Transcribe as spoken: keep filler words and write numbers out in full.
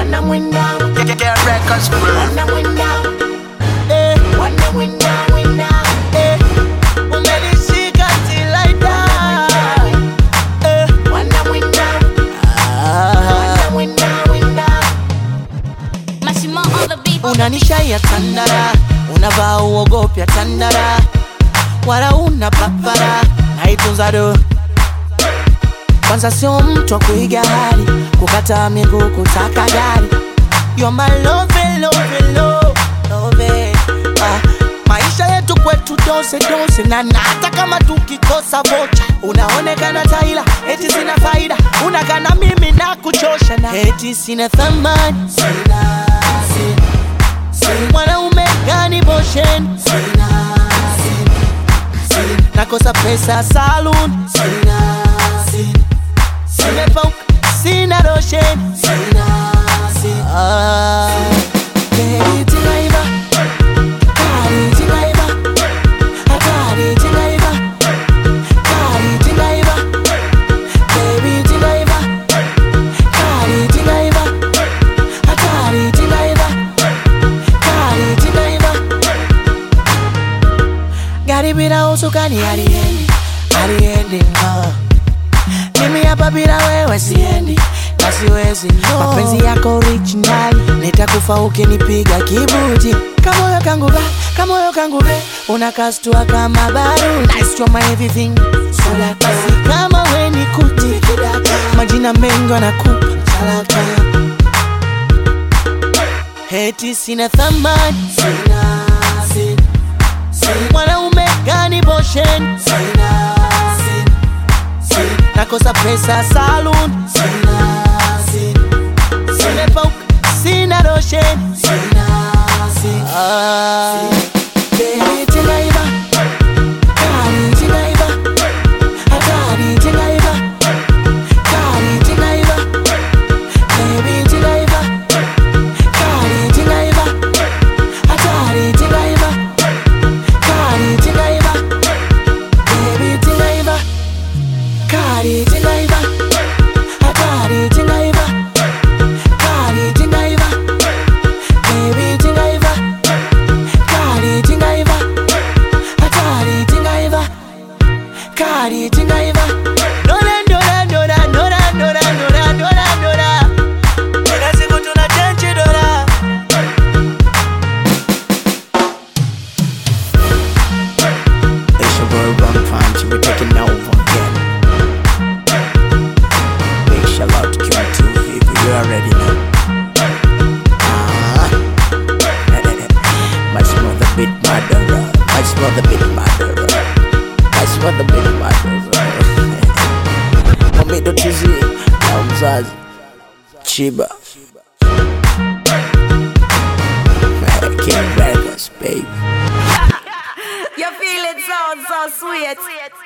Wanna win now. Get, get records, bro. Wanna win now. Eh. Wanna win now, win now. Eh. Umenishika till I die. Eh. Wanna win now. Wanna win now, win now. Mashimo on the beat. Unanishaya tandara, unavaa uogopya tandara, wala una papara, naitunza do. Kwanza sio mtu wa kuiga hali, kukata miguu kutaka gari. You're my love, love, love, love. Ah, maisha yetu kwetu dose dose, na hata kama tukikosa vocha unaonekana taila, eti sina faida, unakana mimi na kuchosha, na eti sina thamani. Sina, sina, sina. Mwanaume gani boshen? Sina, sina, sina. Nakosa pesa saloon. Sina, sina. Nimepauka, sina roshen. Sina, sina. Ah, baby tingaiva, kari tingaiva, hatari tingaiva, kari tingaiva, baby tingaiva, kari tingaiva, hatari tingaiva, kari tingaiva. Gari bila usukani haliendi, haliendi oh. Mimi hapa bila wewe siendi, na siwezi no. Mapenzi yako original, nitakufa ukinipiga kibuti. Kamoyo kangu ba, kamoyo kangu be, unakastua kama baru. Nice to my everything, so that basi kama we ni kuti, majina mengi wanakupa chalaka. Heti sina thamani. Sina, sina, sina. Mwanaume gani boshen? Sina, sina, sina. Nakosa pesa saloon. Sina, sina, sina. Nimepauka, sina roshen. Sina, sina, ah. Baby tingaiva, kari tingaiva, hatari tingaiva, kari tingaiva, baby tingaiva, kari tingaiva, hatari tingaiva, kari tingaiva, baby tingaiva, kari tingaiva, hatari tingaiva, kari tingaiva, baby tingaiva, kari tingaiva, hatari tingaiva, kari tingaiva. Dora dora dora dora dora dora dora dora. Kila siku tunachange dora. It's your boy Ron Punch, we're taking over again. Big shout out to Q two, people, you already know. Ah, much more the bit murderer, much more the bit murderer, much more the bit murderer. Momedo Tizi, na mzazi Chiba, King Records, baby. You feel it sounds so sweet.